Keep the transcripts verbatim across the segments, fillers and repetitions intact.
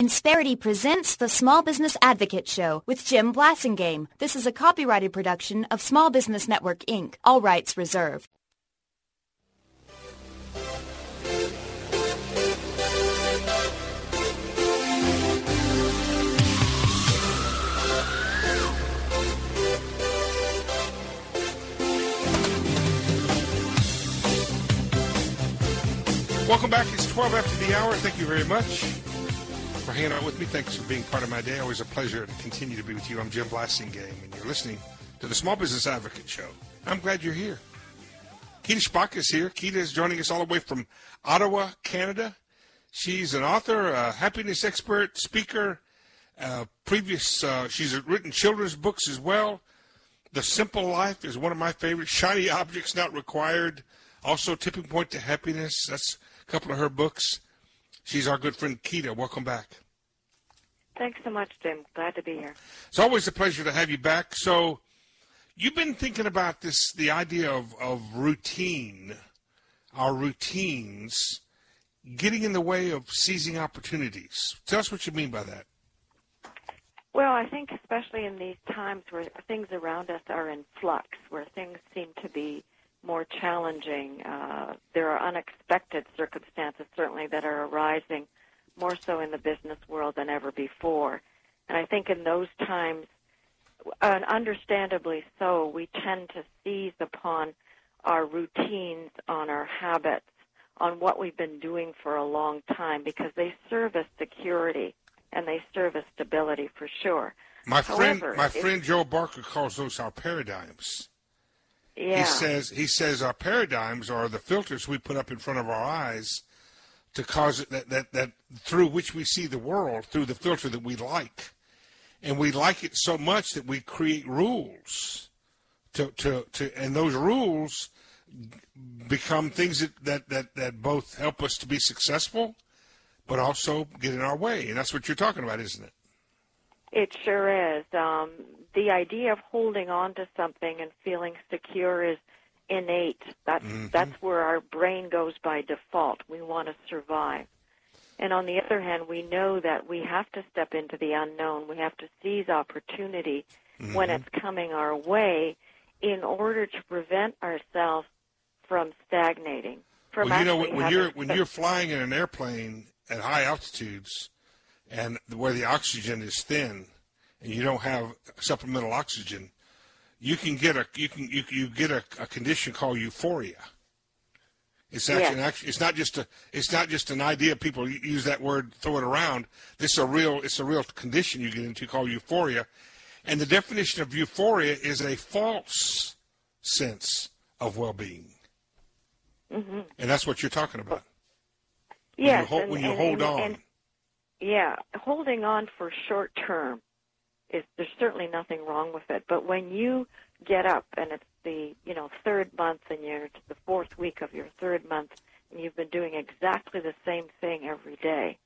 Insperity presents the Small Business Advocate Show with Jim Blasingame. This is a copyrighted production of Small Business Network, Incorporated. All rights reserved. Welcome back. It's twelve after the hour. Thank you very much for hanging out with me. Thanks for being part of my day. Always a pleasure to continue to be with you. I'm Jim Blasingame, and you're listening to the Small Business Advocate Show. I'm glad you're here. Keita Shpak is here. Keita is joining us all the way from Ottawa, Canada. She's an author, a happiness expert, speaker. Uh, previous, uh, she's written children's books as well. The Simple Life is one of my favorites. Shiny Objects Not Required. Also, Tipping Point to Happiness. That's a couple of her books. She's our good friend, Keita. Welcome back. Thanks so much, Jim. Glad to be here. It's always a pleasure to have you back. So you've been thinking about this, the idea of, of routine, our routines, getting in the way of seizing opportunities. Tell us what you mean by that. Well, I think especially in these times where things around us are in flux, where things seem to be more challenging. Uh, there are unexpected circumstances, certainly, that are arising more so in the business world than ever before. And I think in those times, and understandably so, we tend to seize upon our routines, on our habits, on what we've been doing for a long time, because they serve as security and they serve as stability for sure. My friend, However, my friend Joe Barker calls those our paradigms. Yeah. He says he says our paradigms are the filters we put up in front of our eyes to cause it that, that, that through which we see the world, through the filter that we like. And we like it so much that we create rules to, to, to and those rules become things that, that, that, that both help us to be successful but also get in our way. And that's what you're talking about, isn't it? It sure is. Um, the idea of holding on to something and feeling secure is innate. That's, mm-hmm. that's where our brain goes by default. We want to survive. And on the other hand, we know that we have to step into the unknown. We have to seize opportunity mm-hmm. when it's coming our way in order to prevent ourselves from stagnating. From well, you know, when, having, when you're when you're flying in an airplane at high altitudes, and where the oxygen is thin, and you don't have supplemental oxygen, you can get a you can you, you get a, a condition called euphoria. It's actually, yes. actually it's not just a it's not just an idea. People use that word, throw it around. This is a real it's a real condition you get into called euphoria, and the definition of euphoria is a false sense of well-being, mm-hmm. and that's what you're talking about. Yes, when you, hold, and, when you and, hold and, on. And, yeah, holding on for short term is there's certainly nothing wrong with it. But when you get up and it's the you know third month and you're to the fourth week of your third month and you've been doing exactly the same thing every day,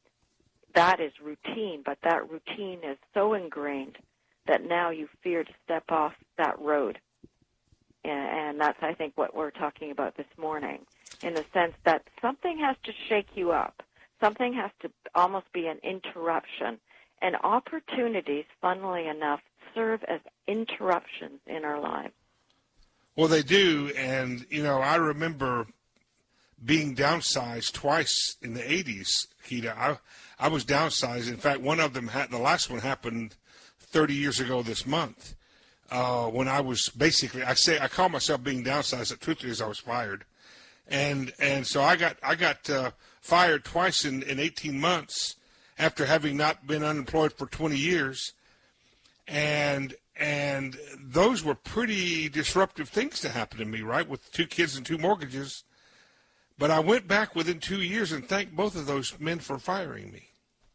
that is routine. But that routine is so ingrained that now you fear to step off that road. And, and that's, I think, what we're talking about this morning, in the sense that something has to shake you up. Something has to almost be an interruption. And opportunities, funnily enough, serve as interruptions in our lives. Well, they do. And, you know, I remember being downsized twice in the eighties, Keita. I, I was downsized. In fact, one of them, had, the last one happened thirty years ago this month, uh, when I was basically, I say, I call myself being downsized, but truthfully is I was fired. And and so I got I got uh, fired twice in, in eighteen months after having not been unemployed for twenty years, and and those were pretty disruptive things to happen to me, right? With two kids and two mortgages, but I went back within two years and thanked both of those men for firing me.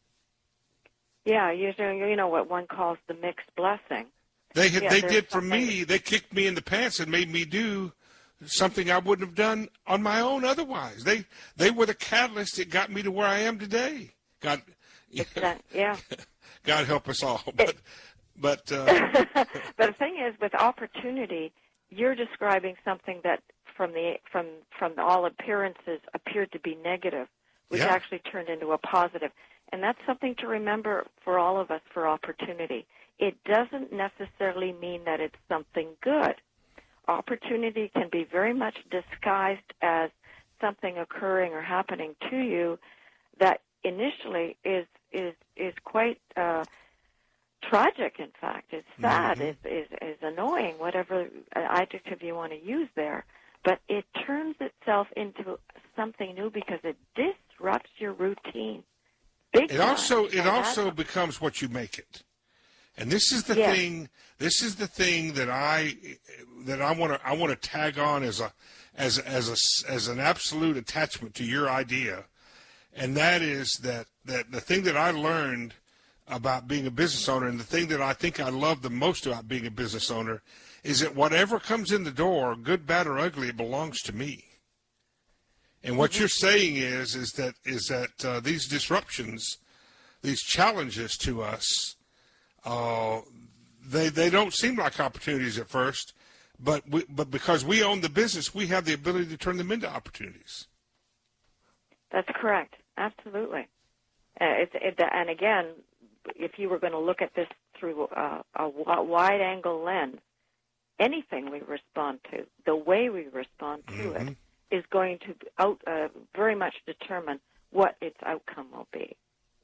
Yeah, you know you know what one calls the mixed blessing. They had, yeah, they did for something... me. They kicked me in the pants and made me do something I wouldn't have done on my own otherwise. They they were the catalyst that got me to where I am today. God, yeah. God help us all. But but uh, but the thing is, with opportunity, you're describing something that, from the from from all appearances, appeared to be negative, which yeah. actually turned into a positive. And that's something to remember for all of us for opportunity. It doesn't necessarily mean that it's something good. Opportunity can be very much disguised as something occurring or happening to you that initially is is is quite uh, tragic. In fact, it's sad, mm-hmm. is, is is annoying, whatever adjective you want to use there. But it turns itself into something new because it disrupts your routine. Big it time. also it and also becomes what you make it. And this is the yes. thing. This is the thing that I that I want to I want to tag on as a as as a as an absolute attachment to your idea, and that is that that the thing that I learned about being a business owner, and the thing that I think I love the most about being a business owner, is that whatever comes in the door, good, bad, or ugly, it belongs to me. And what mm-hmm. you're saying is is that is that uh, these disruptions, these challenges to us. Uh, they they don't seem like opportunities at first, but we, but because we own the business, we have the ability to turn them into opportunities. That's correct. Absolutely. Uh, it's, it, and again, if you were going to look at this through a, a wide-angle lens, anything we respond to, the way we respond to mm-hmm. it, is going to out, uh, very much determine what its outcome will be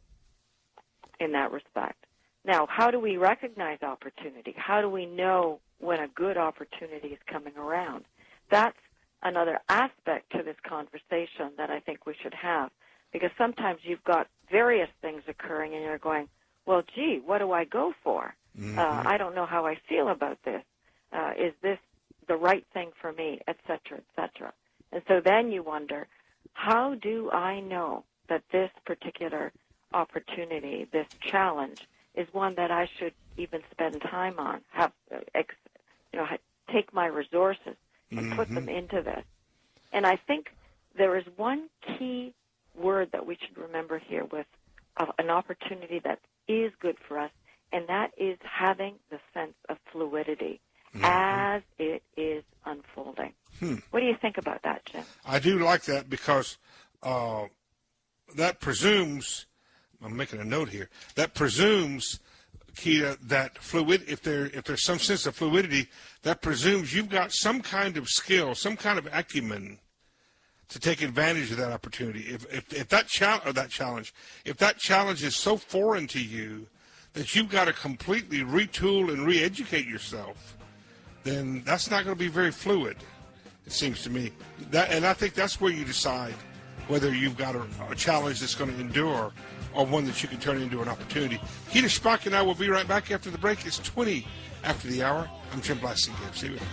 in that respect. Now, how do we recognize opportunity? How do we know when a good opportunity is coming around? That's another aspect to this conversation that I think we should have, because sometimes you've got various things occurring and you're going, well, gee, what do I go for? Mm-hmm. Uh, I don't know how I feel about this. Uh, is this the right thing for me, et cetera, et cetera. And so then you wonder, how do I know that this particular opportunity, this challenge, is one that I should even spend time on, have, ex, you know, take my resources and mm-hmm. put them into this. And I think there is one key word that we should remember here with uh, an opportunity that is good for us, and that is having the sense of fluidity mm-hmm. as it is unfolding. Hmm. What do you think about that, Jim? I do like that because uh, that presumes, I'm making a note here, that presumes, Keita, that fluid, if there if there's some sense of fluidity, that presumes you've got some kind of skill, some kind of acumen to take advantage of that opportunity. If if, if that challenge or that challenge, if that challenge is so foreign to you that you've got to completely retool and re-educate yourself, then that's not going to be very fluid. It seems to me that, and I think that's where you decide whether you've got a, a challenge that's going to endure or one that you can turn into an opportunity. Keita Shpak and I will be right back after the break. It's twenty after the hour. I'm Jim Blasingame. See you.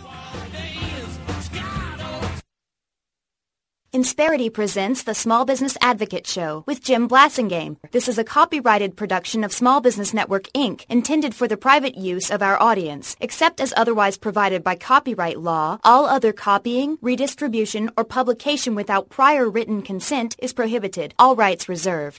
Insperity presents the Small Business Advocate Show with Jim Blasingame. This is a copyrighted production of Small Business Network, Incorporated, intended for the private use of our audience. Except as otherwise provided by copyright law, all other copying, redistribution, or publication without prior written consent is prohibited. All rights reserved.